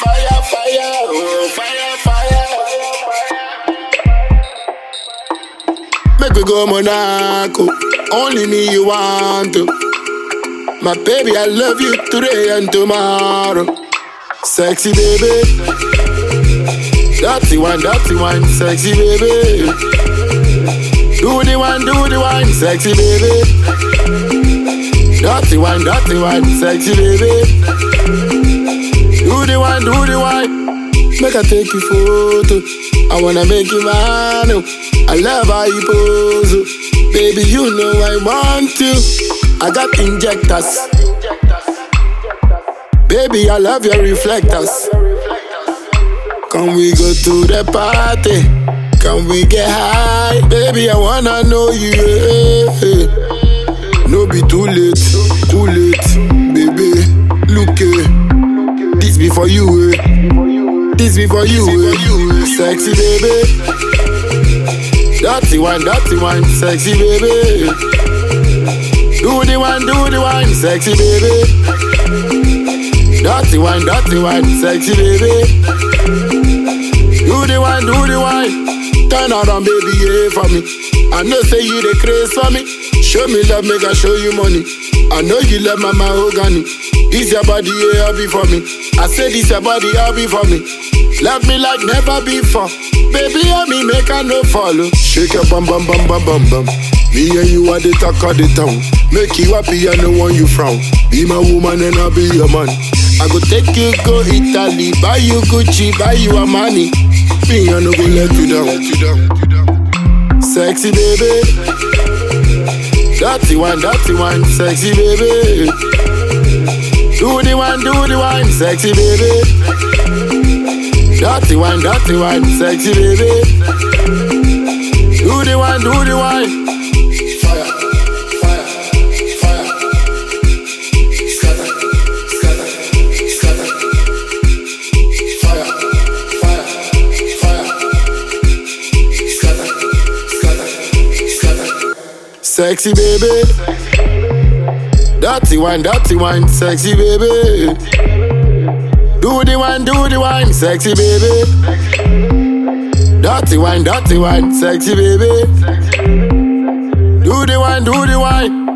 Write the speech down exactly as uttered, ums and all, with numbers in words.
Fire, fire, oh, fire, fire. Make we go Monaco, only me you want to. My baby, I love you today and tomorrow. Sexy baby, dirty one, dirty one, sexy baby. Do the one, do the one, sexy baby. Dirty one, dirty one, sexy baby. Do the one, do the one. Make I take you photo. I wanna make you mine. I love how you pose. Baby, you know I want you. I got injectors. Baby, I love your reflectors. Can we go to the party? Can we get high? Baby, I wanna know you. Yeah. No be too late, too late. Baby, look eh. This be for you eh. This be for you eh. Sexy baby. Dirty one, dirty one, sexy baby. Do the one, do the one, sexy baby. Dirty one, dirty one, sexy baby. Do the one, do the one. Turn around, baby, yeah, for me. I know say you the craze for me. Show me love, make I show you money. I know you love my mahogany. This your body, yeah, I'll be for me. I say this your body, I'll be for me. Love me like never before. Baby, I me make I no follow. Shake your bum bum bum bum bum bum. Me and you are the talk of the town. Make you happy and no one you frown. Be my woman and I'll be your man. I go take you go Italy, buy you Gucci, buy you a money. Me and no go let you down. Sexy baby. Dirty one, dirty one, sexy baby. Do the one, do the one, sexy baby. Dirty one, dirty one, sexy baby. Do the one, do the one. Fire, fire, fire. Scatter, scatter, scatter. Fire, fire, fire. Scatter, scatter, scatter. Sexy baby. Dirty one, dirty one, sexy baby. Do the one, do the one, sexy baby. Dirty one, dirty one, sexy baby. Do the one, do the one.